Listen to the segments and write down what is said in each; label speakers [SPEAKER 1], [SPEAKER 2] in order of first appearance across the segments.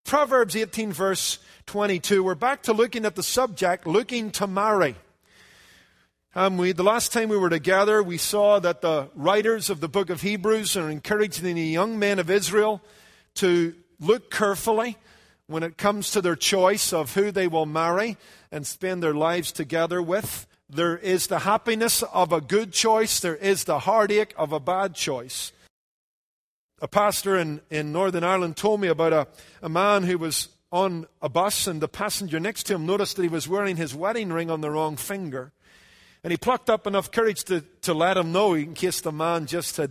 [SPEAKER 1] Proverbs 18, verse 22. We're back to looking at the subject, looking to marry. The last time we were together, we saw that the writers of the book of Hebrews are encouraging the young men of Israel to look carefully when it comes to their choice of who they will marry and spend their lives together with. There is the happiness of a good choice. There is the heartache of a bad choice. A pastor in Northern Ireland told me about a man who was on a bus, and the passenger next to him noticed that he was wearing his wedding ring on the wrong finger. And he plucked up enough courage to let him know in case the man just had,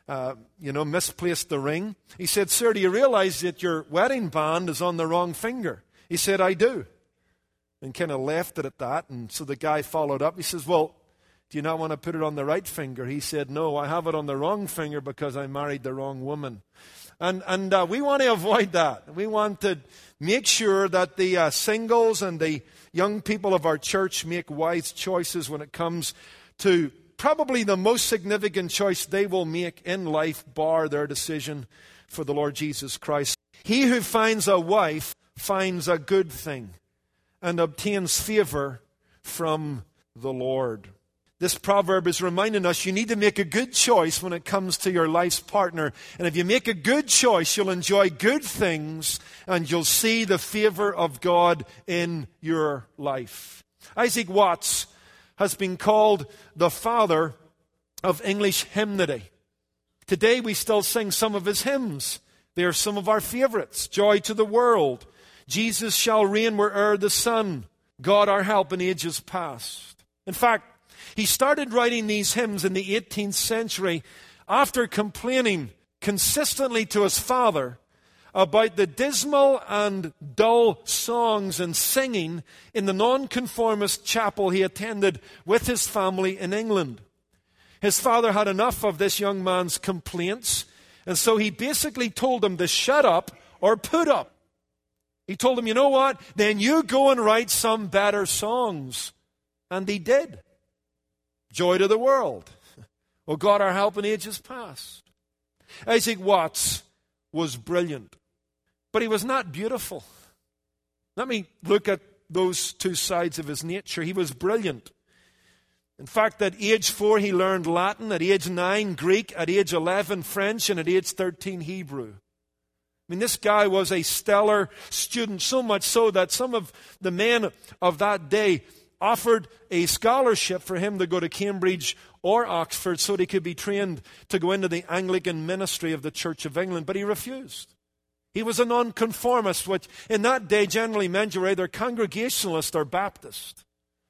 [SPEAKER 1] misplaced the ring. He said, "Sir, do you realize that your wedding band is on the wrong finger?" He said, "I do." And kind of left it at that. And so the guy followed up. He says, "Well, do you not want to put it on the right finger?" He said, "No, I have it on the wrong finger because I married the wrong woman." And we want to avoid that. We want to make sure that the singles and the young people of our church make wise choices when it comes to probably the most significant choice they will make in life, bar their decision for the Lord Jesus Christ. He who finds a wife finds a good thing and obtains favor from the Lord. This proverb is reminding us you need to make a good choice when it comes to your life's partner. And if you make a good choice, you'll enjoy good things and you'll see the favor of God in your life. Isaac Watts has been called the father of English hymnody. Today we still sing some of his hymns. They are some of our favorites. Joy to the World, Jesus Shall Reign Where'er the Sun, God Our Help in Ages Past. In fact, he started writing these hymns in the 18th century after complaining consistently to his father about the dismal and dull songs and singing in the nonconformist chapel he attended with his family in England. His father had enough of this young man's complaints, and so he basically told him to shut up or put up. He told him, "You know what? Then you go and write some better songs." And he did. Joy to the World. Oh, God, Our Help in Ages Past. Isaac Watts was brilliant, but he was not beautiful. Let me look at those two sides of his nature. He was brilliant. In fact, at age 4, he learned Latin. At age 9, Greek. At age 11, French. And at age 13, Hebrew. I mean, this guy was a stellar student, so much so that some of the men of that day offered a scholarship for him to go to Cambridge or Oxford so that he could be trained to go into the Anglican ministry of the Church of England, but he refused. He was a nonconformist, which in that day generally meant you were either Congregationalist or Baptist.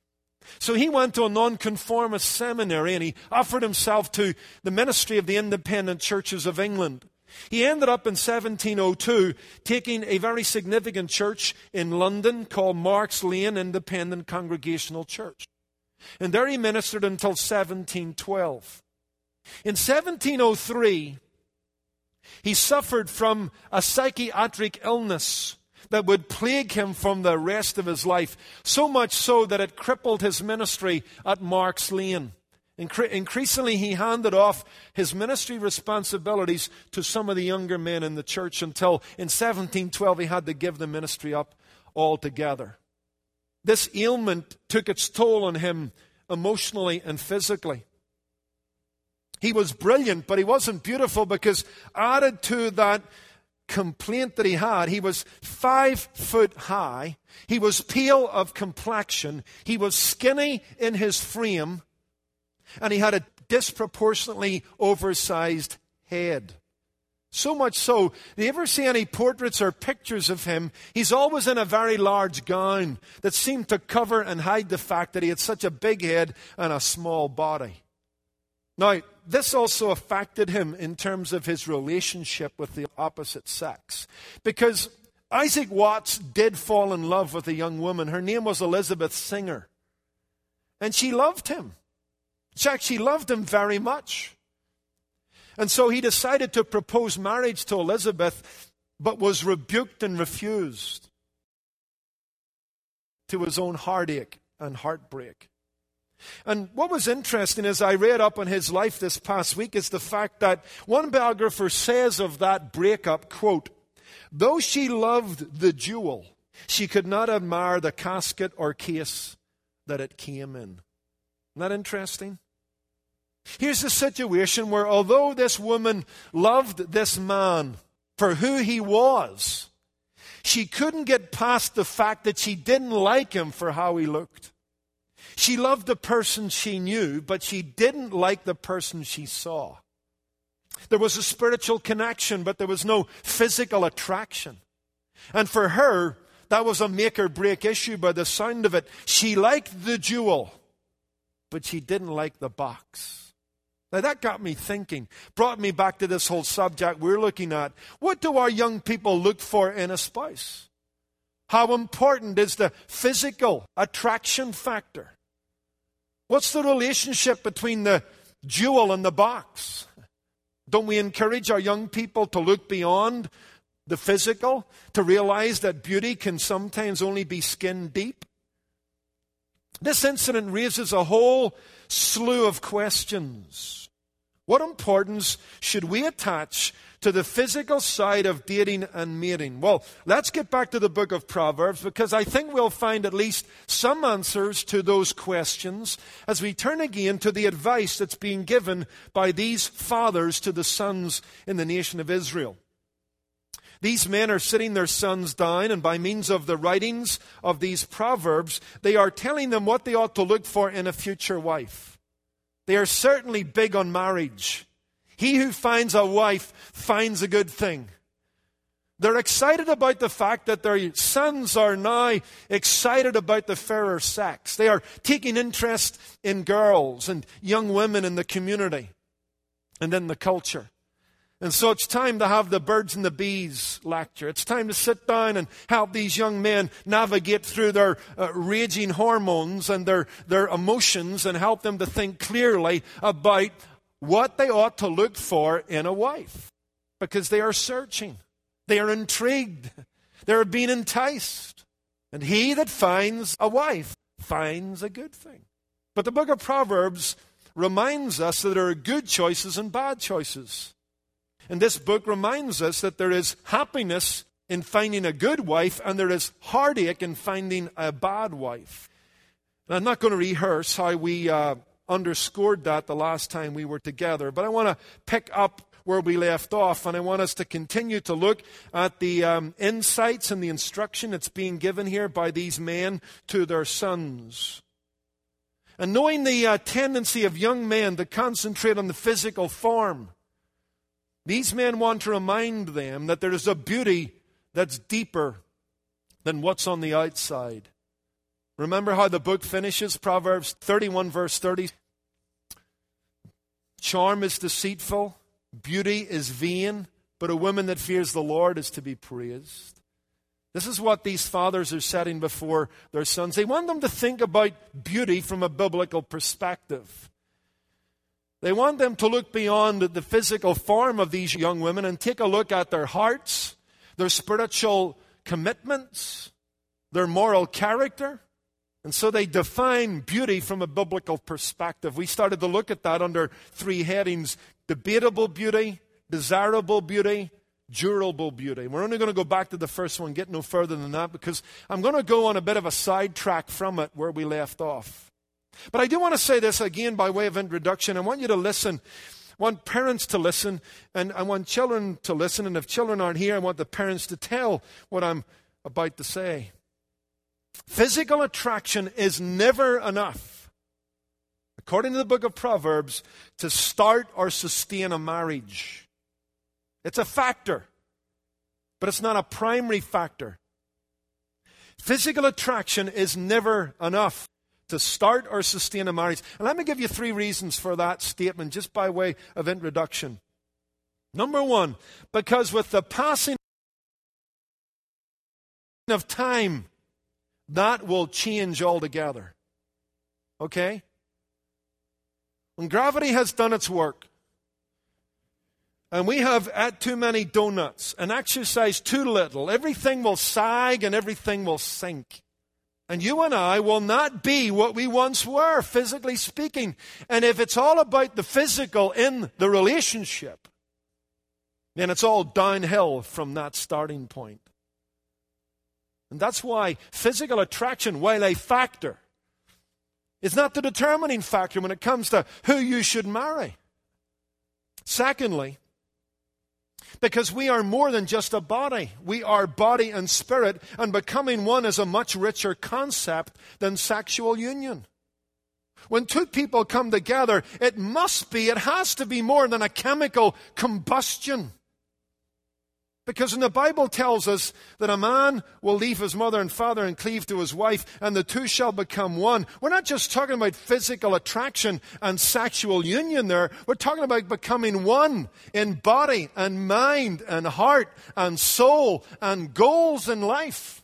[SPEAKER 1] So he went to a nonconformist seminary and he offered himself to the ministry of the independent churches of England. He ended up in 1702 taking a very significant church in London called Marks Lane Independent Congregational Church. And there he ministered until 1712. In 1703, he suffered from a psychiatric illness that would plague him from the rest of his life, so much so that it crippled his ministry at Marks Lane. Increasingly, he handed off his ministry responsibilities to some of the younger men in the church until in 1712 he had to give the ministry up altogether. This ailment took its toll on him emotionally and physically. He was brilliant, but he wasn't beautiful because added to that complaint that he was 5 foot high, he was pale of complexion, he was skinny in his frame, and he had a disproportionately oversized head. So much so, do you ever see any portraits or pictures of him? He's always in a very large gown that seemed to cover and hide the fact that he had such a big head and a small body. Now, this also affected him in terms of his relationship with the opposite sex. Because Isaac Watts did fall in love with a young woman. Her name was Elizabeth Singer. And she loved him. She loved him very much. And so he decided to propose marriage to Elizabeth, but was rebuked and refused, to his own heartache and heartbreak. And what was interesting as I read up on his life this past week is the fact that one biographer says of that breakup, quote, Though she loved the jewel, she could not admire the casket or case that it came in. Isn't that interesting? Here's a situation where although this woman loved this man for who he was, she couldn't get past the fact that she didn't like him for how he looked. She loved the person she knew, but she didn't like the person she saw. There was a spiritual connection, but there was no physical attraction. And for her, that was a make or break issue by the sound of it. She liked the jewel, but she didn't like the box. Now that got me thinking, brought me back to this whole subject we're looking at. What do our young people look for in a spouse? How important is the physical attraction factor? What's the relationship between the jewel and the box? Don't we encourage our young people to look beyond the physical, to realize that beauty can sometimes only be skin deep? This incident raises a whole slew of questions. What importance should we attach to the physical side of dating and mating? Well, let's get back to the book of Proverbs, because I think we'll find at least some answers to those questions as we turn again to the advice that's being given by these fathers to the sons in the nation of Israel. These men are sitting their sons down, and by means of the writings of these Proverbs, they are telling them what they ought to look for in a future wife. They are certainly big on marriage. He who finds a wife finds a good thing. They're excited about the fact that their sons are now excited about the fairer sex. They are taking interest in girls and young women in the community and in the culture. And so it's time to have the birds and the bees lecture. It's time to sit down and help these young men navigate through their raging hormones and their emotions, and help them to think clearly about what they ought to look for in a wife. Because they are searching. They are intrigued. They are being enticed. And he that finds a wife finds a good thing. But the book of Proverbs reminds us that there are good choices and bad choices. And this book reminds us that there is happiness in finding a good wife, and there is heartache in finding a bad wife. And I'm not going to rehearse how we underscored that the last time we were together, but I want to pick up where we left off, and I want us to continue to look at the insights and the instruction that's being given here by these men to their sons. And knowing the tendency of young men to concentrate on the physical form, these men want to remind them that there is a beauty that's deeper than what's on the outside. Remember how the book finishes, Proverbs 31 verse 30. Charm is deceitful, beauty is vain, but a woman that fears the Lord is to be praised. This is what these fathers are setting before their sons. They want them to think about beauty from a biblical perspective. They want them to look beyond the physical form of these young women and take a look at their hearts, their spiritual commitments, their moral character. And so they define beauty from a biblical perspective. We started to look at that under three headings: debatable beauty, desirable beauty, durable beauty. We're only going to go back to the first one, get no further than that, because I'm going to go on a bit of a sidetrack from it where we left off. But I do want to say this again by way of introduction. I want you to listen. I want parents to listen, and I want children to listen. And if children aren't here, I want the parents to tell what I'm about to say. Physical attraction is never enough, according to the book of Proverbs, to start or sustain a marriage. It's a factor, but it's not a primary factor. Physical attraction is never enough to start or sustain a marriage. And let me give you three reasons for that statement, just by way of introduction. Number one, because with the passing of time, that will change altogether. Okay? When gravity has done its work, and we have ate too many donuts and exercised too little, everything will sag and everything will sink. And you and I will not be what we once were, physically speaking. And if it's all about the physical in the relationship, And it's all downhill from that starting point. And that's why physical attraction, while a factor, is not the determining factor when it comes to who you should marry. Secondly, because we are more than just a body. We are body and spirit, and becoming one is a much richer concept than sexual union. When two people come together, it has to be more than a chemical combustion. Because when the Bible tells us that a man will leave his mother and father and cleave to his wife, and the two shall become one, we're not just talking about physical attraction and sexual union there. We're talking about becoming one in body and mind and heart and soul and goals in life.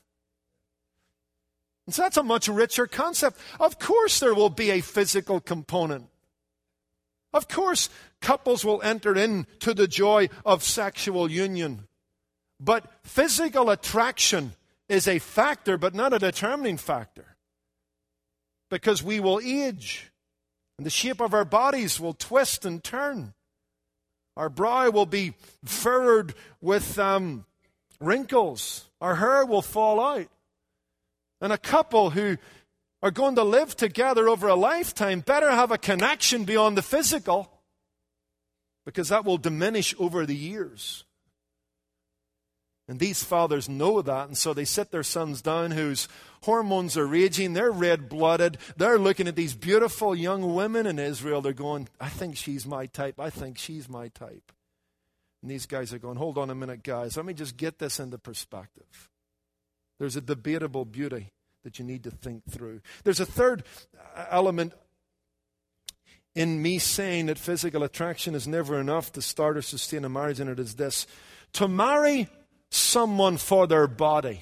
[SPEAKER 1] And so that's a much richer concept. Of course there will be a physical component. Of course couples will enter into the joy of sexual union. But physical attraction is a factor, but not a determining factor. Because we will age, and the shape of our bodies will twist and turn. Our brow will be furrowed with wrinkles. Our hair will fall out. And a couple who are going to live together over a lifetime better have a connection beyond the physical, because that will diminish over the years. And these fathers know that, and so they sit their sons down whose hormones are raging, they're red-blooded, they're looking at these beautiful young women in Israel, they're going, I think she's my type, I think she's my type. And these guys are going, hold on a minute, guys, let me just get this into perspective. There's a debatable beauty that you need to think through. There's a third element in me saying that physical attraction is never enough to start or sustain a marriage, and it is this: to marry someone for their body.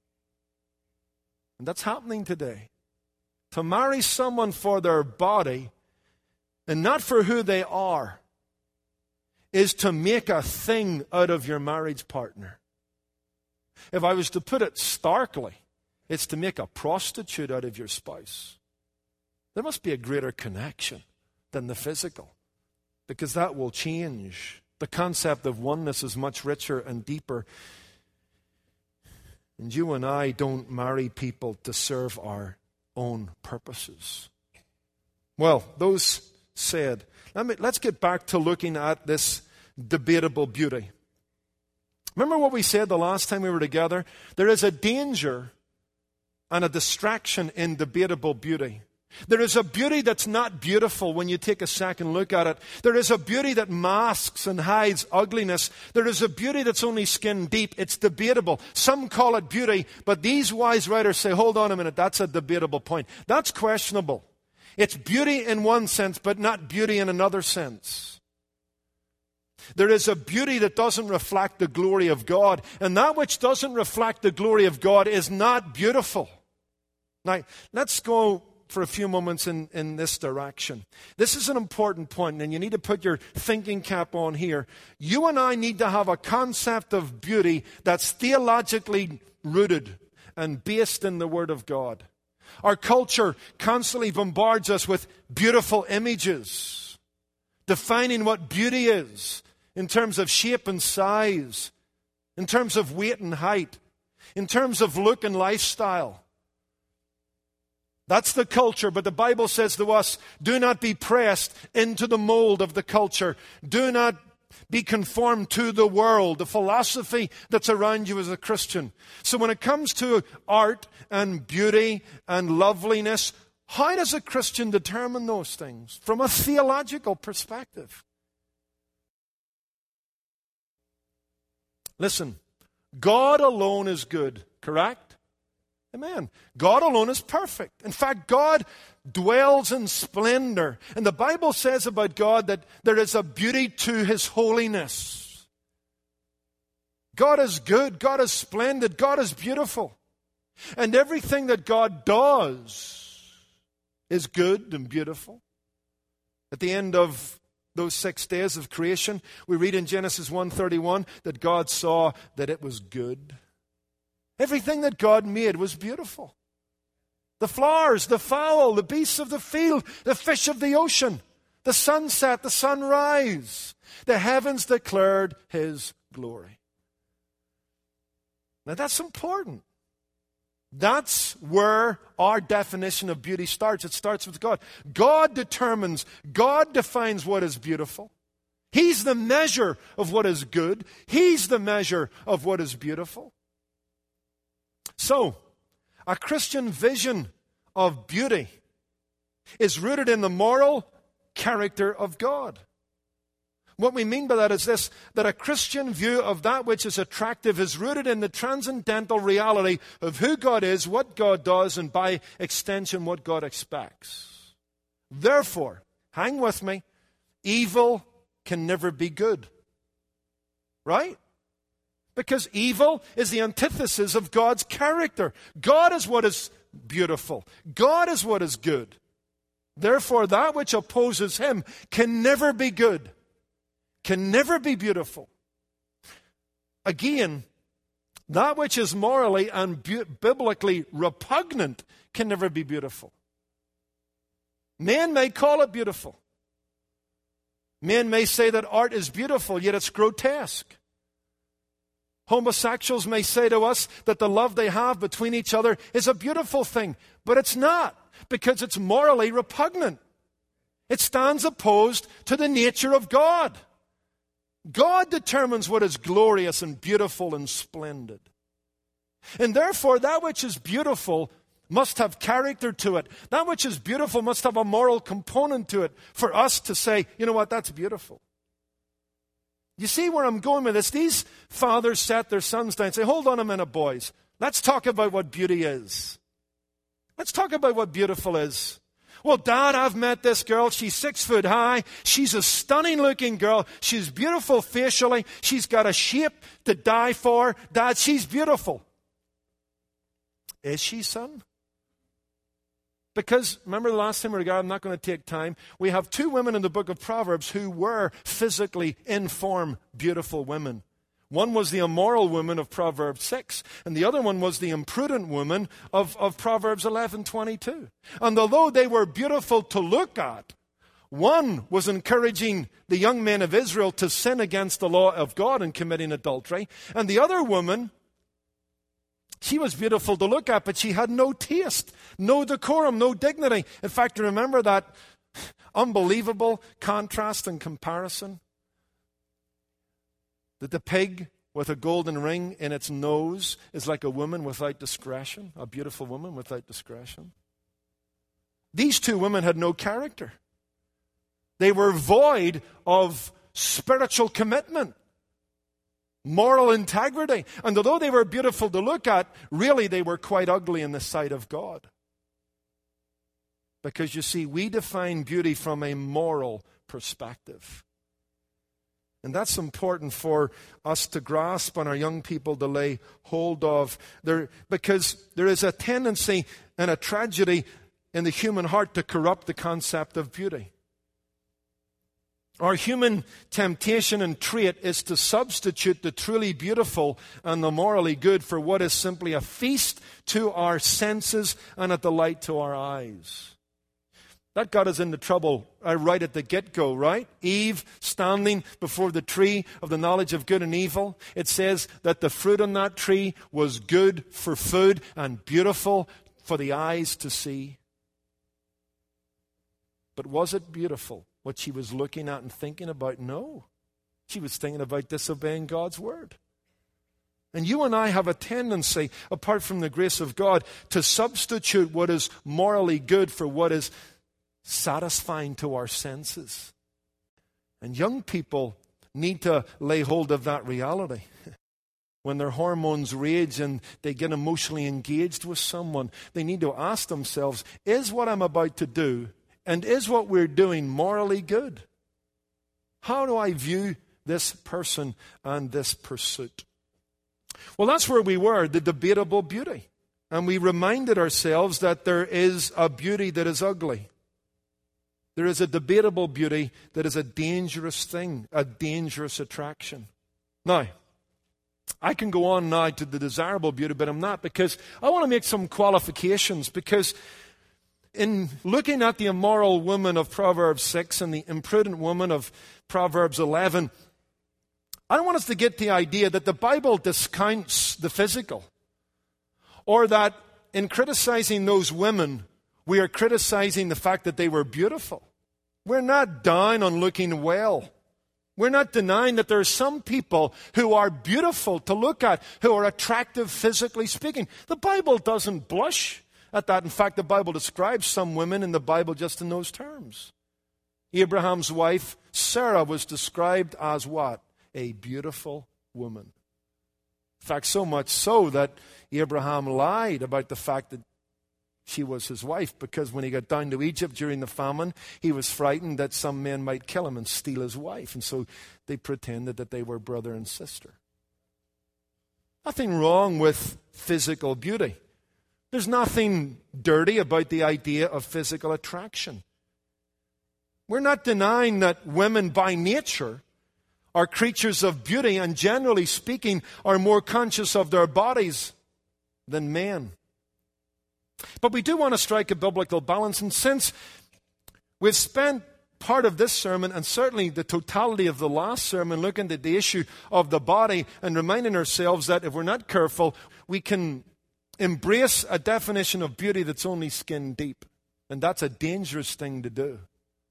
[SPEAKER 1] And that's happening today. To marry someone for their body and not for who they are is to make a thing out of your marriage partner. If I was to put it starkly, it's to make a prostitute out of your spouse. There must be a greater connection than the physical, because that will change. The concept of oneness is much richer and deeper. And you and I don't marry people to serve our own purposes. Well, those said, let's get back to looking at this debatable beauty. Remember what we said the last time we were together? There is a danger and a distraction in debatable beauty. There is a beauty that's not beautiful when you take a second look at it. There is a beauty that masks and hides ugliness. There is a beauty that's only skin deep. It's debatable. Some call it beauty, but these wise writers say, hold on a minute, that's a debatable point. That's questionable. It's beauty in one sense, but not beauty in another sense. There is a beauty that doesn't reflect the glory of God, and that which doesn't reflect the glory of God is not beautiful. Now, let's go for a few moments in this direction. This is an important point, and you need to put your thinking cap on here. You and I need to have a concept of beauty that's theologically rooted and based in the Word of God. Our culture constantly bombards us with beautiful images, defining what beauty is in terms of shape and size, in terms of weight and height, in terms of look and lifestyle. That's the culture, but the Bible says to us, do not be pressed into the mold of the culture. Do not be conformed to the world, the philosophy that's around you as a Christian. So when it comes to art and beauty and loveliness, how does a Christian determine those things from a theological perspective? Listen, God alone is good, correct? Amen. God alone is perfect. In fact, God dwells in splendor. And the Bible says about God that there is a beauty to His holiness. God is good. God is splendid. God is beautiful. And everything that God does is good and beautiful. At the end of those 6 days of creation, we read in Genesis 1:31 that God saw that it was good. Everything that God made was beautiful. The flowers, the fowl, the beasts of the field, the fish of the ocean. the sunset, the sunrise. The heavens declared His glory. Now that's important. That's where our definition of beauty starts. It starts with God. God determines, God defines what is beautiful. He's the measure of what is good. He's the measure of what is beautiful. So, a Christian vision of beauty is rooted in the moral character of God. What we mean by that is this, that a Christian view of that which is attractive is rooted in the transcendental reality of who God is, what God does, and by extension, what God expects. Therefore, hang with me, evil can never be good. Right? Because evil is the antithesis of God's character. God is what is beautiful. God is what is good. Therefore, that which opposes Him can never be good. Can never be beautiful. Again, that which is morally and biblically repugnant can never be beautiful. Men may call it beautiful. Men may say that art is beautiful, yet it's grotesque. Homosexuals may say to us that the love they have between each other is a beautiful thing, but it's not, because it's morally repugnant. It stands opposed to the nature of God. God determines what is glorious and beautiful and splendid. And therefore, that which is beautiful must have character to it. That which is beautiful must have a moral component to it for us to say, you know what, that's beautiful. You see where I'm going with this? These fathers sat their sons down and say, hold on a minute, boys. Let's talk about what beauty is. Let's talk about what beautiful is. Well, Dad, I've met this girl. She's 6 foot high. She's a stunning looking girl. She's beautiful facially. She's got a shape to die for. Dad, she's beautiful. Is she, son? Because, remember the last time we were together, I'm not going to take time. We have 2 women in the book of Proverbs who were physically informed, beautiful women. One was the immoral woman of Proverbs 6, and the other one was the imprudent woman of Proverbs 11:22. And although they were beautiful to look at, one was encouraging the young men of Israel to sin against the law of God in committing adultery, and the other woman, she was beautiful to look at, but she had no taste, no decorum, no dignity. In fact, remember that unbelievable contrast and comparison? That the pig with a golden ring in its nose is like a woman without discretion, a beautiful woman without discretion. These 2 women had no character. They were void of spiritual commitment, moral integrity. And although they were beautiful to look at, really they were quite ugly in the sight of God. Because you see, we define beauty from a moral perspective. And that's important for us to grasp and our young people to lay hold of. Because there is a tendency and a tragedy in the human heart to corrupt the concept of beauty. Our human temptation and trait is to substitute the truly beautiful and the morally good for what is simply a feast to our senses and a delight to our eyes. That got us into trouble right at the get-go, right? Eve standing before the tree of the knowledge of good and evil. It says that the fruit on that tree was good for food and beautiful for the eyes to see. But was it beautiful, what she was looking at and thinking about? No. She was thinking about disobeying God's word. And you and I have a tendency, apart from the grace of God, to substitute what is morally good for what is satisfying to our senses. And young people need to lay hold of that reality. When their hormones rage and they get emotionally engaged with someone, they need to ask themselves, is what I'm about to do and is what we're doing morally good? How do I view this person and this pursuit? Well, that's where we were, the debatable beauty. And we reminded ourselves that there is a beauty that is ugly. There is a debatable beauty that is a dangerous thing, a dangerous attraction. Now, I can go on now to the desirable beauty, but I'm not, because I want to make some qualifications, because in looking at the immoral woman of Proverbs 6 and the imprudent woman of Proverbs 11, I don't want us to get the idea that the Bible discounts the physical, or that in criticizing those women, we are criticizing the fact that they were beautiful. We're not down on looking well. We're not denying that there are some people who are beautiful to look at, who are attractive physically speaking. The Bible doesn't blush at that. In fact, the Bible describes some women in the Bible just in those terms. Abraham's wife, Sarah, was described as what? A beautiful woman. In fact, so much so that Abraham lied about the fact that she was his wife, because when he got down to Egypt during the famine, he was frightened that some men might kill him and steal his wife. And so they pretended that they were brother and sister. Nothing wrong with physical beauty. There's nothing dirty about the idea of physical attraction. We're not denying that women by nature are creatures of beauty and, generally speaking, are more conscious of their bodies than men. But we do want to strike a biblical balance, and since we've spent part of this sermon and certainly the totality of the last sermon looking at the issue of the body and reminding ourselves that if we're not careful, we can embrace a definition of beauty that's only skin deep, and that's a dangerous thing to do.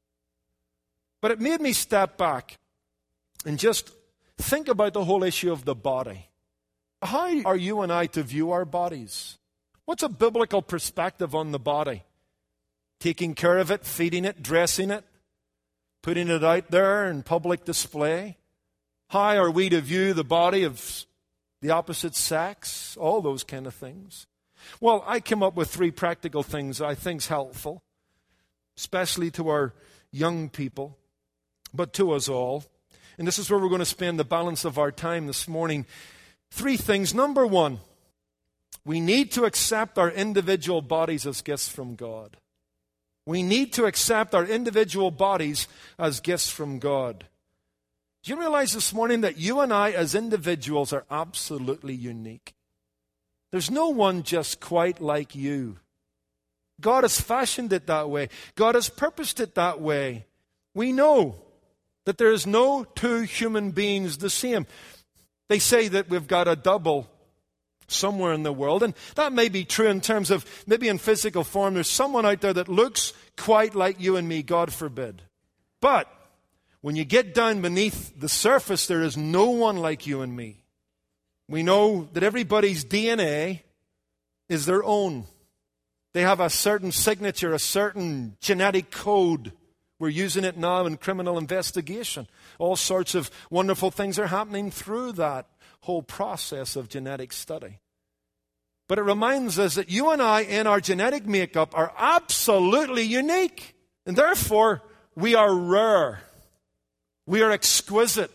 [SPEAKER 1] But it made me step back and just think about the whole issue of the body. How are you and I to view our bodies? What's a biblical perspective on the body? Taking care of it, feeding it, dressing it, putting it out there in public display? How are we to view the body of the opposite sex? All those kind of things. Well, I came up with 3 practical things I think is helpful, especially to our young people, but to us all. And this is where we're going to spend the balance of our time this morning. 3 things. Number 1, we need to accept our individual bodies as gifts from God. We need to accept our individual bodies as gifts from God. Do you realize this morning that you and I as individuals are absolutely unique? There's no one just quite like you. God has fashioned it that way. God has purposed it that way. We know that there is no 2 human beings the same. They say that we've got a double somewhere in the world, and that may be true in terms of maybe in physical form. There's someone out there that looks quite like you and me, God forbid. But when you get down beneath the surface, there is no one like you and me. We know that everybody's DNA is their own. They have a certain signature, a certain genetic code. We're using it now in criminal investigation. All sorts of wonderful things are happening through that whole process of genetic study. But it reminds us that you and I in our genetic makeup are absolutely unique. And therefore, we are rare. We are exquisite.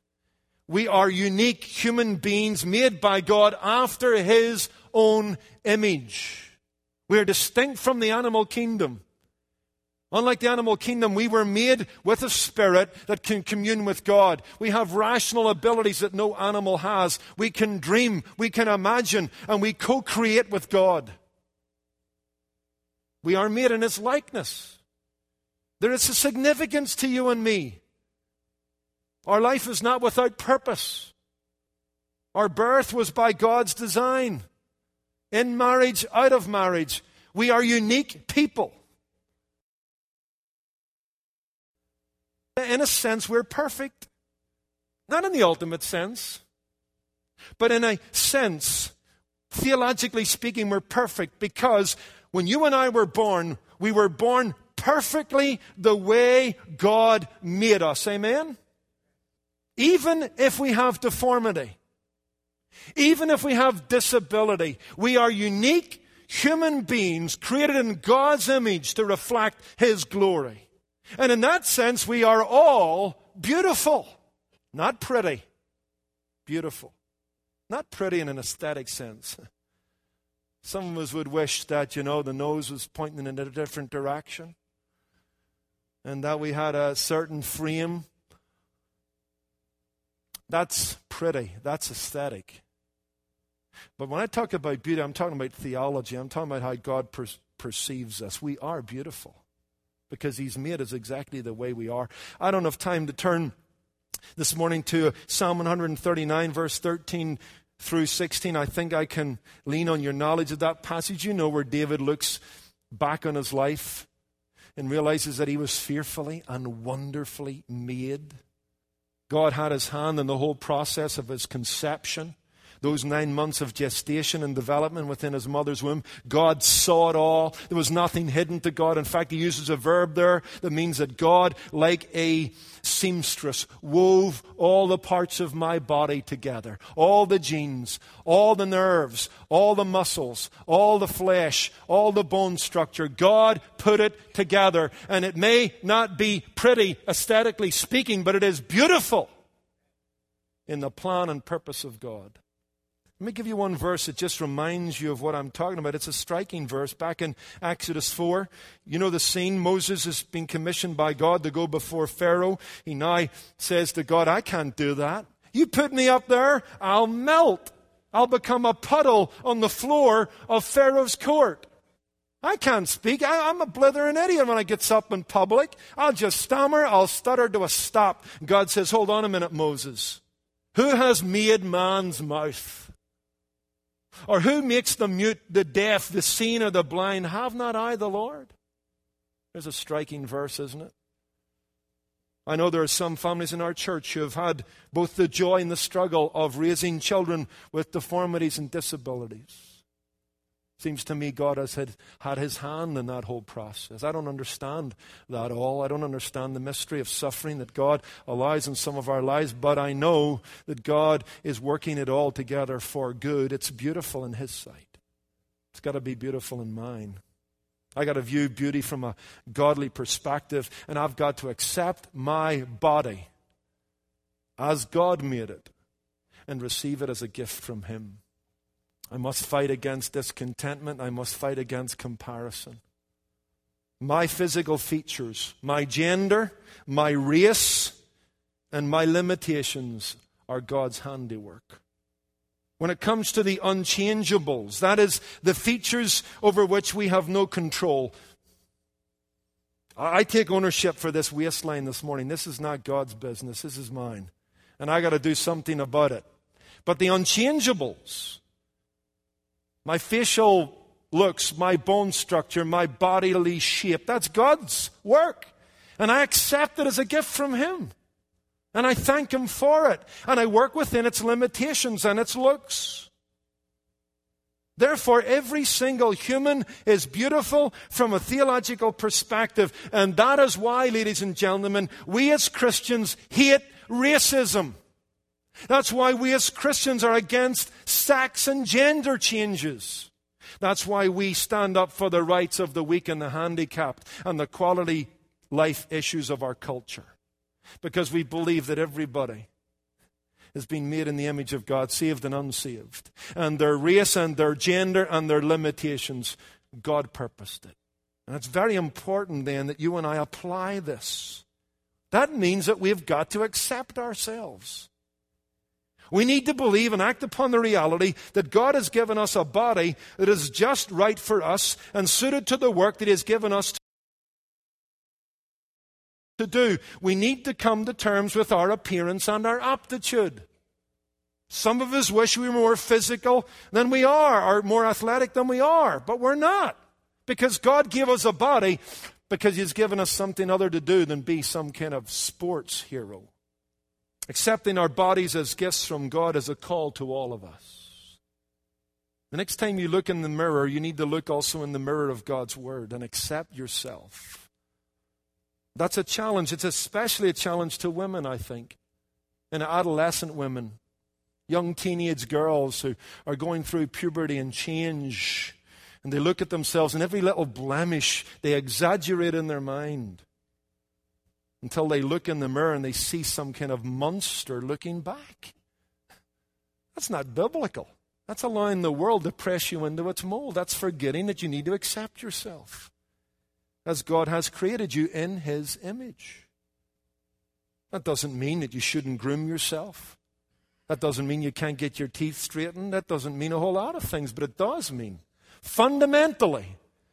[SPEAKER 1] We are unique human beings made by God after His own image. We are distinct from the animal kingdom. Unlike the animal kingdom, we were made with a spirit that can commune with God. We have rational abilities that no animal has. We can dream, we can imagine, and we co-create with God. We are made in His likeness. There is a significance to you and me. Our life is not without purpose. Our birth was by God's design. In marriage, out of marriage. We are unique people. In a sense, we're perfect. Not in the ultimate sense, but in a sense, theologically speaking, we're perfect because when you and I were born, we were born perfectly the way God made us. Amen? Even if we have deformity, even if we have disability, we are unique human beings created in God's image to reflect His glory. And in that sense, we are all beautiful. Not pretty. Beautiful. Not pretty in an aesthetic sense. Some of us would wish that, the nose was pointing in a different direction. And that we had a certain frame. That's pretty. That's aesthetic. But when I talk about beauty, I'm talking about theology. I'm talking about how God perceives us. We are beautiful because He's made us exactly the way we are. I don't have time to turn this morning to Psalm 139, verse 13 through 16. I think I can lean on your knowledge of that passage. You know where David looks back on his life and realizes that he was fearfully and wonderfully made. God had His hand in the whole process of his conception. Those 9 months of gestation and development within his mother's womb, God saw it all. There was nothing hidden to God. In fact, He uses a verb there that means that God, like a seamstress, wove all the parts of my body together. All the genes, all the nerves, all the muscles, all the flesh, all the bone structure. God put it together. And it may not be pretty, aesthetically speaking, but it is beautiful in the plan and purpose of God. Let me give you one verse that just reminds you of what I'm talking about. It's a striking verse back in Exodus 4. You know the scene. Moses has been commissioned by God to go before Pharaoh. He now says to God, I can't do that. You put me up there, I'll melt. I'll become a puddle on the floor of Pharaoh's court. I can't speak. I'm a blithering idiot when I get up in public. I'll just stammer. I'll stutter to a stop. God says, hold on a minute, Moses. Who has made man's mouth? Or who makes the mute, the deaf, the seen, or the blind? Have not I the Lord? There's a striking verse, isn't it? I know there are some families in our church who have had both the joy and the struggle of raising children with deformities and disabilities. Seems to me God has had His hand in that whole process. I don't understand that all. I don't understand the mystery of suffering that God allows in some of our lives, but I know that God is working it all together for good. It's beautiful in His sight. It's got to be beautiful in mine. I got to view beauty from a godly perspective, and I've got to accept my body as God made it and receive it as a gift from Him. I must fight against discontentment. I must fight against comparison. My physical features, my gender, my race, and my limitations are God's handiwork. When it comes to the unchangeables, that is, the features over which we have no control, I take ownership for this waistline this morning. This is not God's business. This is mine. And I got to do something about it. But the unchangeables, my facial looks, my bone structure, my bodily shape, that's God's work. And I accept it as a gift from Him. And I thank Him for it. And I work within its limitations and its looks. Therefore, every single human is beautiful from a theological perspective. And that is why, ladies and gentlemen, we as Christians hate racism. That's why we as Christians are against sex and gender changes. That's why we stand up for the rights of the weak and the handicapped and the quality life issues of our culture. Because we believe that everybody has been made in the image of God, saved and unsaved. And their race and their gender and their limitations, God purposed it. And it's very important then that you and I apply this. That means that we've got to accept ourselves. We need to believe and act upon the reality that God has given us a body that is just right for us and suited to the work that He has given us to do. We need to come to terms with our appearance and our aptitude. Some of us wish we were more physical than we are, or more athletic than we are, but we're not. Because God gave us a body because He's given us something other to do than be some kind of sports hero. Accepting our bodies as gifts from God is a call to all of us. The next time you look in the mirror, you need to look also in the mirror of God's Word and accept yourself. That's a challenge. It's especially a challenge to women, I think, and adolescent women, young teenage girls who are going through puberty and change, and they look at themselves, and every little blemish they exaggerate in their mind, until they look in the mirror and they see some kind of monster looking back. That's not biblical. That's allowing the world to press you into its mold. That's forgetting that you need to accept yourself as God has created you in His image. That doesn't mean that you shouldn't groom yourself. That doesn't mean you can't get your teeth straightened. That doesn't mean a whole lot of things, but it does mean, fundamentally,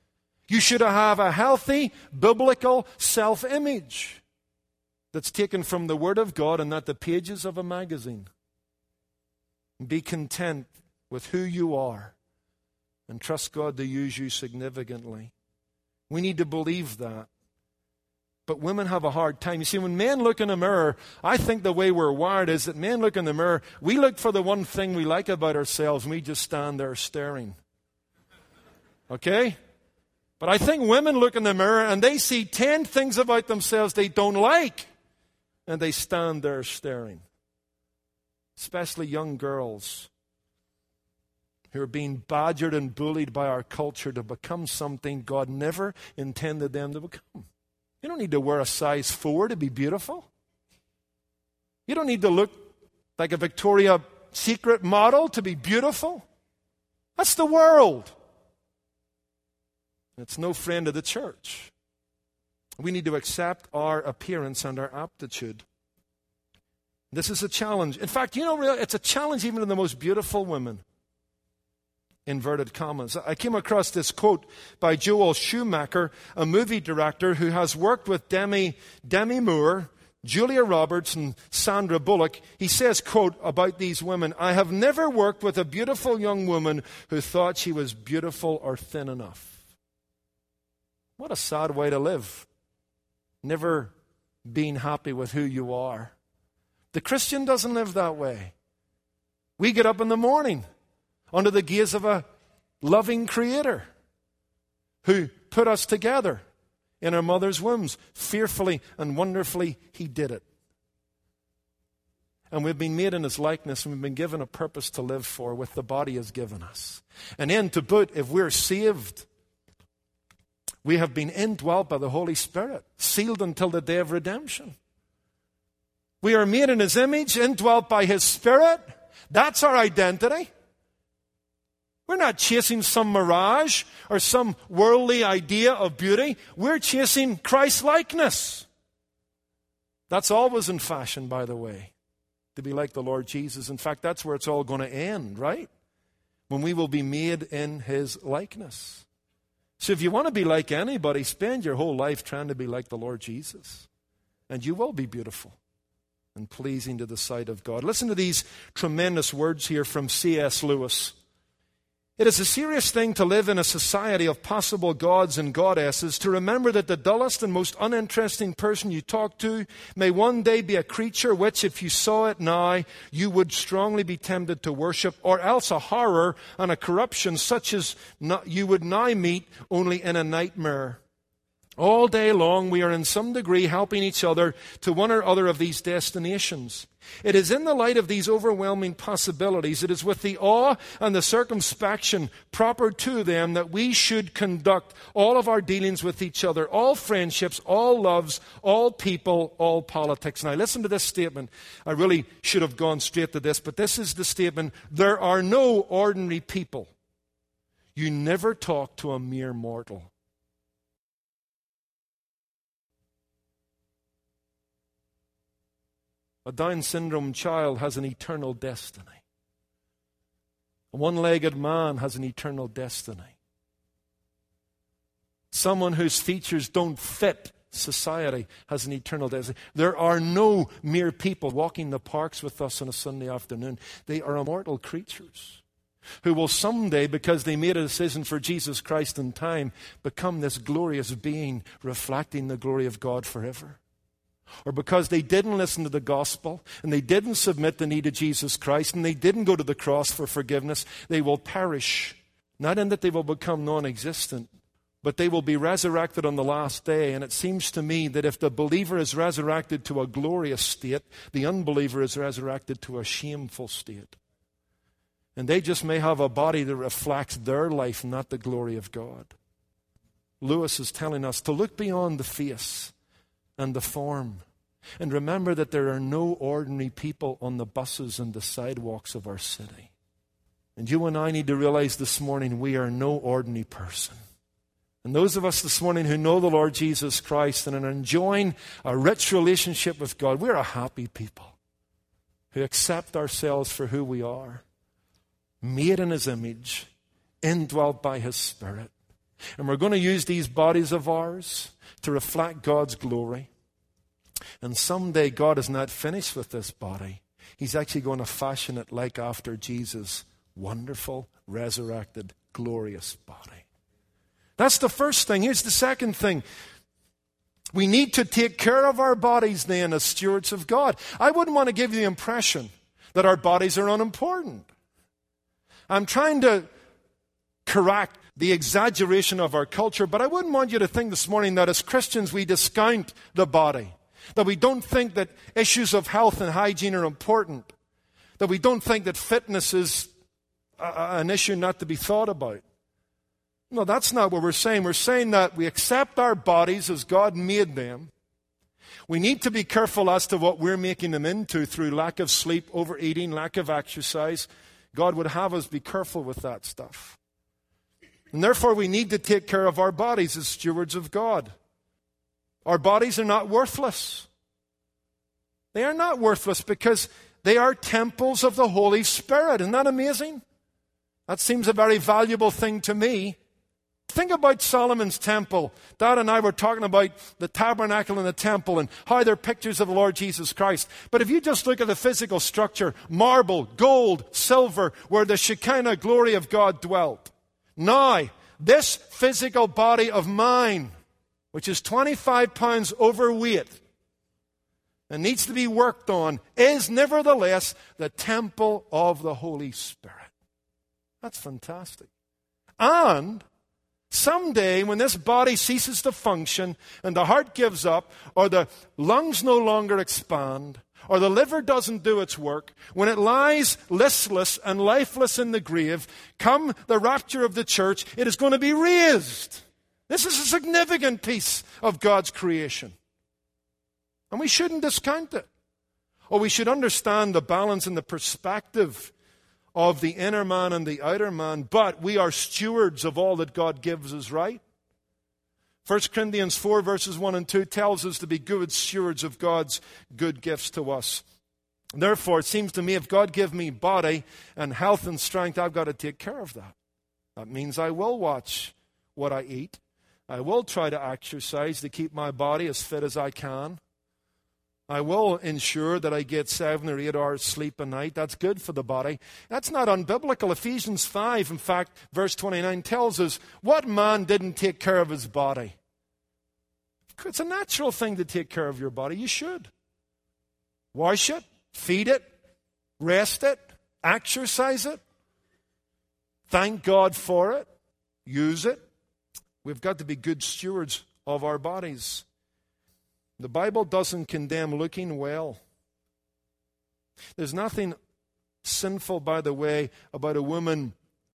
[SPEAKER 1] You should have a healthy, biblical self-image that's taken from the Word of God and not the pages of a magazine. Be content with who you are and trust God to use you significantly. We need to believe that. But women have a hard time. You see, when men look in a mirror, I think the way we're wired is that men look in the mirror, we look for the one thing we like about ourselves, and we just stand there staring. Okay? But I think women look in the mirror, and they see 10 things about themselves they don't like, and they stand there staring. Especially young girls who are being badgered and bullied by our culture to become something God never intended them to become. You don't need to wear a size 4 to be beautiful. You don't need to look like a Victoria's Secret model to be beautiful. That's the world. It's no friend of the church. We need to accept our appearance and our aptitude. This is a challenge. In fact, it's a challenge even to the most beautiful women. Inverted commas. I came across this quote by Joel Schumacher, a movie director who has worked with Demi Moore, Julia Roberts, and Sandra Bullock. He says, quote, about these women, "I have never worked with a beautiful young woman who thought she was beautiful or thin enough." What a sad way to live. Never being happy with who you are. The Christian doesn't live that way. We get up in the morning under the gaze of a loving Creator who put us together in our mother's wombs. Fearfully and wonderfully, He did it. And we've been made in His likeness, and we've been given a purpose to live for with the body He has given us. And then to boot, if we're saved, we have been indwelt by the Holy Spirit, sealed until the day of redemption. We are made in His image, indwelt by His Spirit. That's our identity. We're not chasing some mirage or some worldly idea of beauty. We're chasing Christ-likeness. That's always in fashion, by the way, to be like the Lord Jesus. In fact, that's where it's all going to end, right? When we will be made in His likeness. So if you want to be like anybody, spend your whole life trying to be like the Lord Jesus. And you will be beautiful and pleasing to the sight of God. Listen to these tremendous words here from C.S. Lewis. It is a serious thing to live in a society of possible gods and goddesses, to remember that the dullest and most uninteresting person you talk to may one day be a creature which, if you saw it now, you would strongly be tempted to worship, or else a horror and a corruption such as you would now meet only in a nightmare. All day long we are in some degree helping each other to one or other of these destinations. It is in the light of these overwhelming possibilities, it is with the awe and the circumspection proper to them that we should conduct all of our dealings with each other, all friendships, all loves, all people, all politics. Now listen to this statement. I really should have gone straight to this, but this is the statement. There are no ordinary people. You never talk to a mere mortal. A Down syndrome child has an eternal destiny. A one-legged man has an eternal destiny. Someone whose features don't fit society has an eternal destiny. There are no mere people walking the parks with us on a Sunday afternoon. They are immortal creatures who will someday, because they made a decision for Jesus Christ in time, become this glorious being reflecting the glory of God forever. Or because they didn't listen to the gospel and they didn't submit the need to Jesus Christ and they didn't go to the cross for forgiveness, they will perish. Not in that they will become non-existent, but they will be resurrected on the last day. And it seems to me that if the believer is resurrected to a glorious state, the unbeliever is resurrected to a shameful state. And they just may have a body that reflects their life, not the glory of God. Lewis is telling us to look beyond the face and the form. And remember that there are no ordinary people on the buses and the sidewalks of our city. And you and I need to realize this morning we are no ordinary person. And those of us this morning who know the Lord Jesus Christ and are enjoying a rich relationship with God, we're a happy people who accept ourselves for who we are, made in His image, indwelt by His Spirit. And we're going to use these bodies of ours to reflect God's glory. And someday God is not finished with this body. He's actually going to fashion it like after Jesus' wonderful, resurrected, glorious body. That's the first thing. Here's the second thing. We need to take care of our bodies then as stewards of God. I wouldn't want to give you the impression that our bodies are unimportant. I'm trying to correct the exaggeration of our culture, but I wouldn't want you to think this morning that as Christians we discount the body, that we don't think that issues of health and hygiene are important, that we don't think that fitness is an issue not to be thought about. No, that's not what we're saying. We're saying that we accept our bodies as God made them. We need to be careful as to what we're making them into through lack of sleep, overeating, lack of exercise. God would have us be careful with that stuff. And therefore, we need to take care of our bodies as stewards of God. Our bodies are not worthless. They are not worthless because they are temples of the Holy Spirit. Isn't that amazing? That seems a very valuable thing to me. Think about Solomon's temple. Dad and I were talking about the tabernacle and the temple and how they're pictures of the Lord Jesus Christ. But if you just look at the physical structure, marble, gold, silver, where the Shekinah glory of God dwelt. Now, this physical body of mine, which is 25 pounds overweight and needs to be worked on, is nevertheless the temple of the Holy Spirit. That's fantastic. And someday, when this body ceases to function and the heart gives up, or the lungs no longer expand, or the liver doesn't do its work, when it lies listless and lifeless in the grave, come the rapture of the church, it is going to be raised. This is a significant piece of God's creation. And we shouldn't discount it. Or we should understand the balance and the perspective of the inner man and the outer man, but we are stewards of all that God gives us, right? 1 Corinthians 4 verses 1 and 2 tells us to be good stewards of God's good gifts to us. Therefore, it seems to me if God give me body and health and strength, I've got to take care of that. That means I will watch what I eat. I will try to exercise to keep my body as fit as I can. I will ensure that I get 7 or 8 hours sleep a night. That's good for the body. That's not unbiblical. Ephesians 5, in fact, verse 29 tells us, what man didn't take care of his body? It's a natural thing to take care of your body. You should. Wash it, feed it, rest it, exercise it. Thank God for it. Use it. We've got to be good stewards of our bodies. The Bible doesn't condemn looking well. There's nothing sinful, by the way, about a woman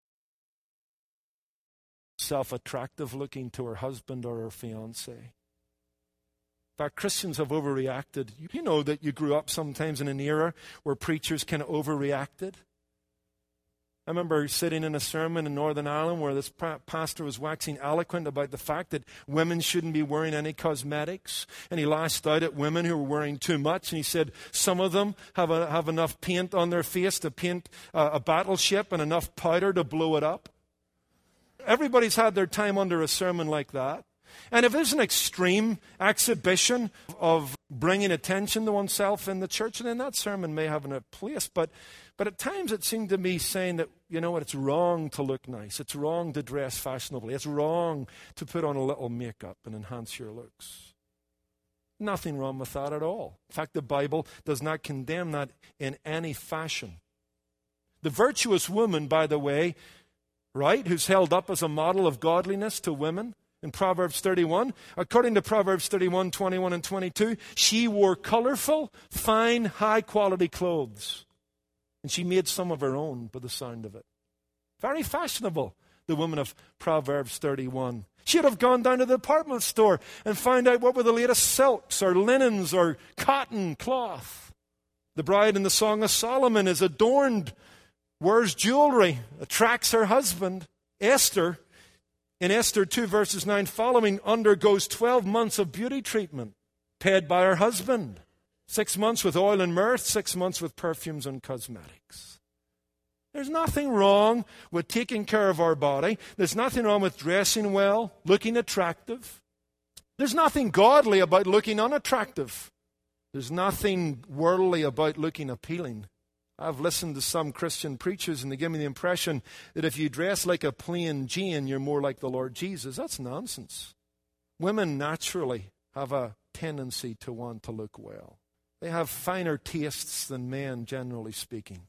[SPEAKER 1] self-attractive looking to her husband or her fiancé. In fact, Christians have overreacted. You know that you grew up sometimes in an era where preachers kind of overreacted. I remember sitting in a sermon in Northern Ireland where this pastor was waxing eloquent about the fact that women shouldn't be wearing any cosmetics. And he lashed out at women who were wearing too much. And he said some of them have enough paint on their face to paint a battleship and enough powder to blow it up. Everybody's had their time under a sermon like that. And if there's an extreme exhibition of bringing attention to oneself in the church, then that sermon may have a place. But at times it seemed to me saying that, you know what, it's wrong to look nice. It's wrong to dress fashionably. It's wrong to put on a little makeup and enhance your looks. Nothing wrong with that at all. In fact, the Bible does not condemn that in any fashion. The virtuous woman, by the way, right, who's held up as a model of godliness to women, in Proverbs 31, according to Proverbs 31, 21 and 22, she wore colorful, fine, high-quality clothes. And she made some of her own by the sound of it. Very fashionable, the woman of Proverbs 31. She'd have gone down to the department store and found out what were the latest silks or linens or cotton cloth. The bride in the Song of Solomon is adorned, wears jewelry, attracts her husband. Esther, in Esther 2 verses 9 following, undergoes 12 months of beauty treatment paid by her husband. 6 months with oil and myrrh, 6 months with perfumes and cosmetics. There's nothing wrong with taking care of our body. There's nothing wrong with dressing well, looking attractive. There's nothing godly about looking unattractive. There's nothing worldly about looking appealing. I've listened to some Christian preachers and they give me the impression that if you dress like a plain Jane, you're more like the Lord Jesus. That's nonsense. Women naturally have a tendency to want to look well. They have finer tastes than men, generally speaking.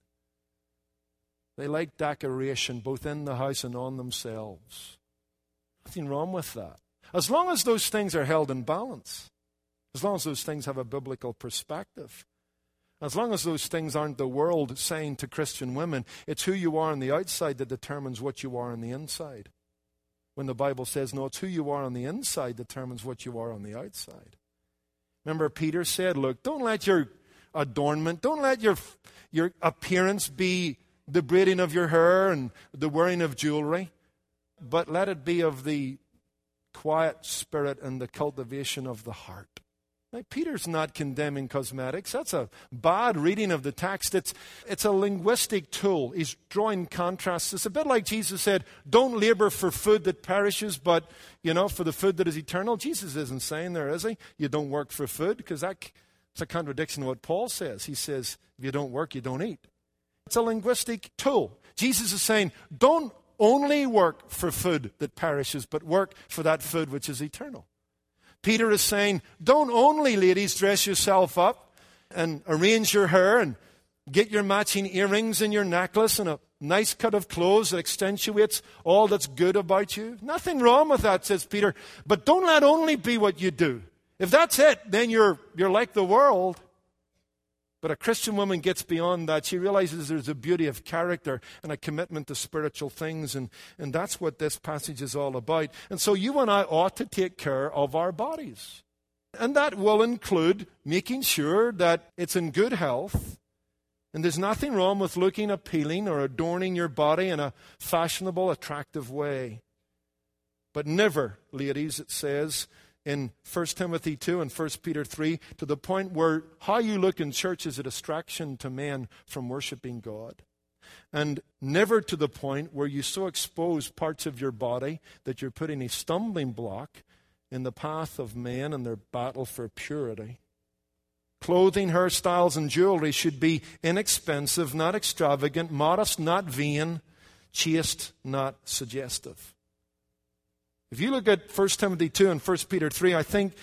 [SPEAKER 1] They like decoration both in the house and on themselves. Nothing wrong with that. As long as those things are held in balance. As long as those things have a biblical perspective. As long as those things aren't the world saying to Christian women, it's who you are on the outside that determines what you are on the inside. When the Bible says, no, it's who you are on the inside determines what you are on the outside. Remember Peter said, look, don't let your adornment, don't let your appearance be the braiding of your hair and the wearing of jewelry, but let it be of the quiet spirit and the cultivation of the heart. Now, Peter's not condemning cosmetics. That's a bad reading of the text. It's a linguistic tool. He's drawing contrasts. It's a bit like Jesus said, don't labor for food that perishes, but, for the food that is eternal. Jesus isn't saying there, is he? You don't work for food, because that's a contradiction to what Paul says. He says, if you don't work, you don't eat. It's a linguistic tool. Jesus is saying, don't only work for food that perishes, but work for that food which is eternal. Peter is saying, don't only, ladies, dress yourself up and arrange your hair and get your matching earrings in your necklace and a nice cut of clothes that accentuates all that's good about you. Nothing wrong with that, says Peter. But don't let only be what you do. If that's it, then you're like the world. But a Christian woman gets beyond that. She realizes there's a beauty of character and a commitment to spiritual things. And that's what this passage is all about. And so you and I ought to take care of our bodies. And that will include making sure that it's in good health. And there's nothing wrong with looking appealing or adorning your body in a fashionable, attractive way. But never, ladies, it says in 1 Timothy 2 and 1 Peter 3, to the point where how you look in church is a distraction to men from worshiping God. And never to the point where you so expose parts of your body that you're putting a stumbling block in the path of men and their battle for purity. Clothing, hairstyles, and jewelry should be inexpensive, not extravagant, modest, not vain, chaste, not suggestive. If you look at 1 Timothy 2 and 1 Peter 3, I think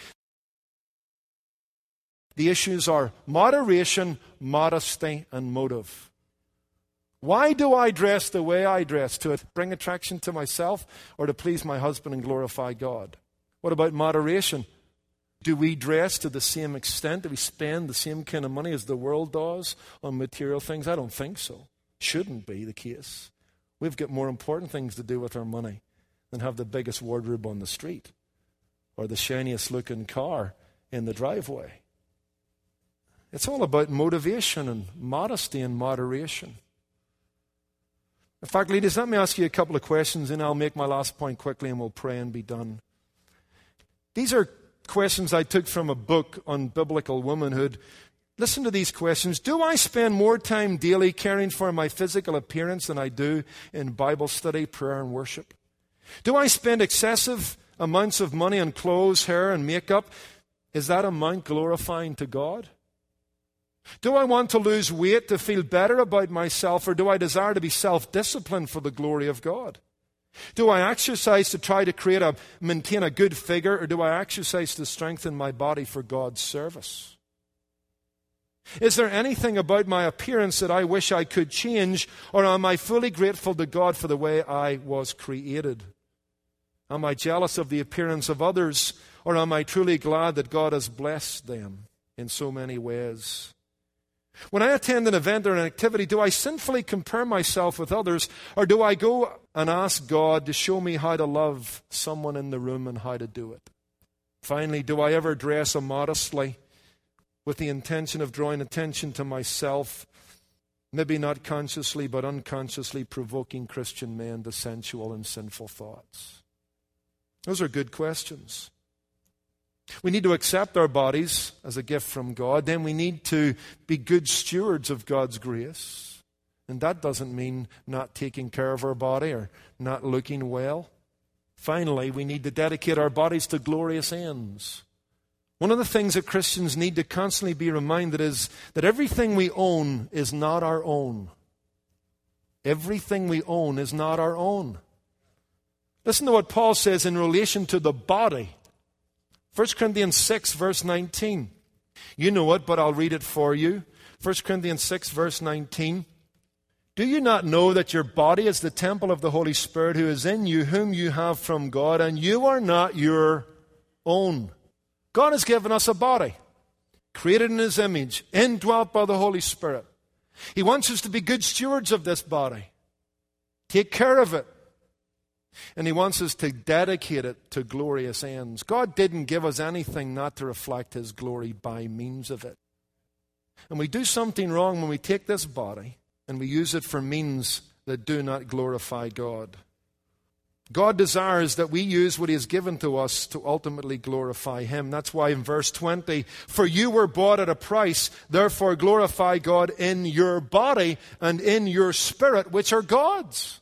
[SPEAKER 1] the issues are moderation, modesty, and motive. Why do I dress the way I dress? To bring attraction to myself or to please my husband and glorify God? What about moderation? Do we dress to the same extent? Do we spend the same kind of money as the world does on material things? I don't think so. Shouldn't be the case. We've got more important things to do with our money than have the biggest wardrobe on the street or the shiniest looking car in the driveway. It's all about motivation and modesty and moderation. In fact, ladies, let me ask you a couple of questions and I'll make my last point quickly and we'll pray and be done. These are questions I took from a book on biblical womanhood. Listen to these questions. Do I spend more time daily caring for my physical appearance than I do in Bible study, prayer, and worship? Do I spend excessive amounts of money on clothes, hair, and makeup? Is that amount glorifying to God? Do I want to lose weight to feel better about myself, or do I desire to be self-disciplined for the glory of God? Do I exercise to try to maintain a good figure, or do I exercise to strengthen my body for God's service? Is there anything about my appearance that I wish I could change, or am I fully grateful to God for the way I was created? Am I jealous of the appearance of others, or am I truly glad that God has blessed them in so many ways? When I attend an event or an activity, do I sinfully compare myself with others, or do I go and ask God to show me how to love someone in the room and how to do it? Finally, do I ever dress immodestly with the intention of drawing attention to myself, maybe not consciously but unconsciously provoking Christian men to sensual and sinful thoughts? Those are good questions. We need to accept our bodies as a gift from God. Then we need to be good stewards of God's grace. And that doesn't mean not taking care of our body or not looking well. Finally, we need to dedicate our bodies to glorious ends. One of the things that Christians need to constantly be reminded is that everything we own is not our own. Everything we own is not our own. Listen to what Paul says in relation to the body. 1 Corinthians 6, verse 19. You know it, but I'll read it for you. 1 Corinthians 6, verse 19. Do you not know that your body is the temple of the Holy Spirit who is in you, whom you have from God, and you are not your own? God has given us a body, created in His image, indwelt by the Holy Spirit. He wants us to be good stewards of this body, take care of it, and He wants us to dedicate it to glorious ends. God didn't give us anything not to reflect His glory by means of it. And we do something wrong when we take this body and we use it for means that do not glorify God. God desires that we use what He has given to us to ultimately glorify Him. That's why in verse 20, for you were bought at a price, therefore glorify God in your body and in your spirit, which are God's.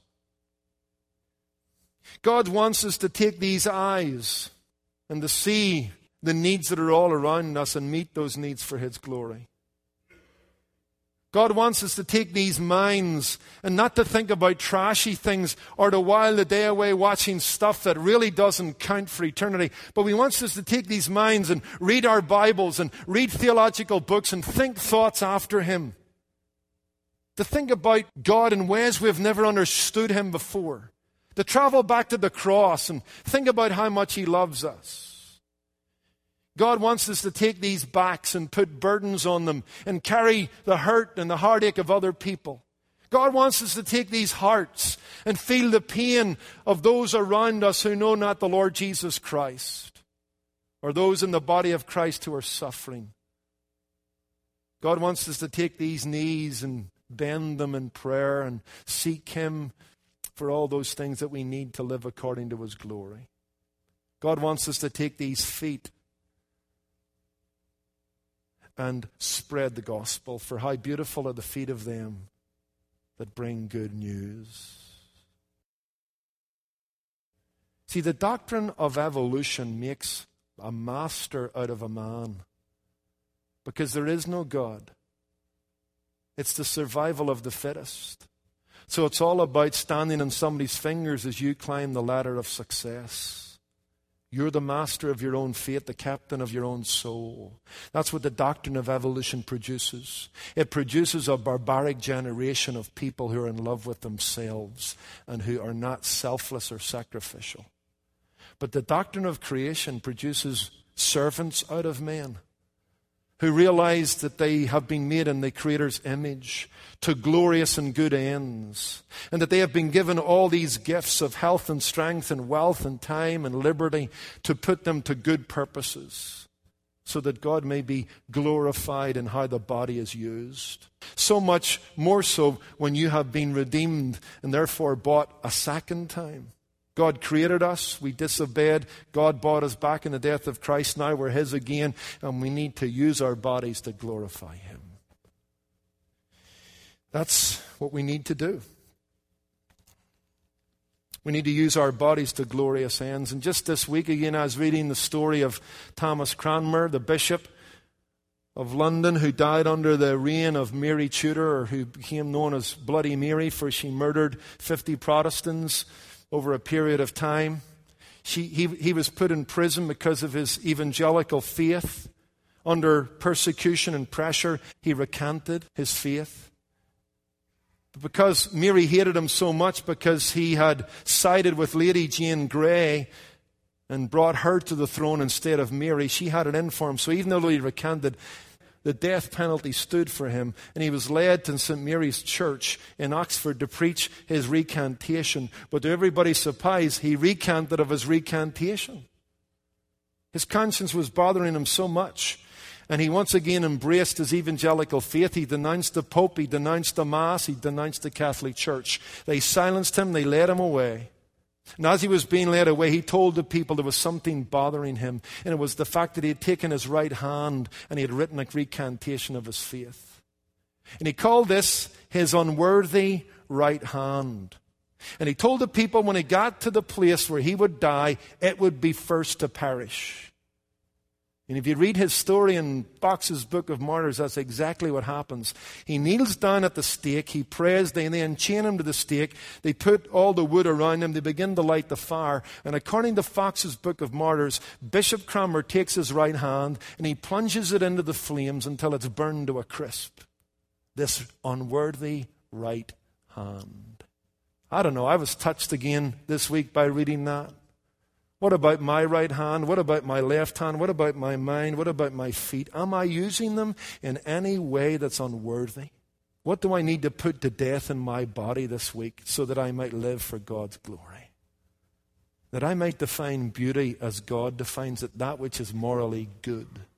[SPEAKER 1] God wants us to take these eyes and to see the needs that are all around us and meet those needs for His glory. God wants us to take these minds and not to think about trashy things or to while the day away watching stuff that really doesn't count for eternity. But He wants us to take these minds and read our Bibles and read theological books and think thoughts after Him. To think about God in ways we've never understood Him before. To travel back to the cross and think about how much He loves us. God wants us to take these backs and put burdens on them and carry the hurt and the heartache of other people. God wants us to take these hearts and feel the pain of those around us who know not the Lord Jesus Christ, or those in the body of Christ who are suffering. God wants us to take these knees and bend them in prayer and seek Him for all those things that we need to live according to His glory. God wants us to take these feet and spread the gospel, for how beautiful are the feet of them that bring good news. See, the doctrine of evolution makes a master out of a man, because there is no God. It's the survival of the fittest. So it's all about standing on somebody's fingers as you climb the ladder of success. You're the master of your own fate, the captain of your own soul. That's what the doctrine of evolution produces. It produces a barbaric generation of people who are in love with themselves and who are not selfless or sacrificial. But the doctrine of creation produces servants out of men who realize that they have been made in the Creator's image to glorious and good ends, and that they have been given all these gifts of health and strength and wealth and time and liberty to put them to good purposes, so that God may be glorified in how the body is used. So much more so when you have been redeemed and therefore bought a second time. God created us, we disobeyed, God bought us back in the death of Christ, now we're His again, and we need to use our bodies to glorify Him. That's what we need to do. We need to use our bodies to glorious ends. And just this week again, I was reading the story of Thomas Cranmer, the Bishop of London, who died under the reign of Mary Tudor, or who became known as Bloody Mary, for she murdered 50 Protestants over a period of time. He was put in prison because of his evangelical faith. Under persecution and pressure, he recanted his faith. But because Mary hated him so much, because he had sided with Lady Jane Grey and brought her to the throne instead of Mary, she had it in for him. So even though he recanted, the death penalty stood for him, and he was led to St. Mary's Church in Oxford to preach his recantation. But to everybody's surprise, he recanted of his recantation. His conscience was bothering him so much, and he once again embraced his evangelical faith. He denounced the Pope, he denounced the Mass, he denounced the Catholic Church. They silenced him, they led him away. And as he was being led away, he told the people there was something bothering him, and it was the fact that he had taken his right hand and he had written a recantation of his faith. And he called this his unworthy right hand. And he told the people when he got to the place where he would die, it would be first to perish. And if you read his story in Fox's Book of Martyrs, that's exactly what happens. He kneels down at the stake, he prays, they then chain him to the stake, they put all the wood around him, they begin to light the fire. And according to Fox's Book of Martyrs, Bishop Cranmer takes his right hand and he plunges it into the flames until it's burned to a crisp. This unworthy right hand. I don't know, I was touched again this week by reading that. What about my right hand? What about my left hand? What about my mind? What about my feet? Am I using them in any way that's unworthy? What do I need to put to death in my body this week so that I might live for God's glory? That I might define beauty as God defines it, that which is morally good.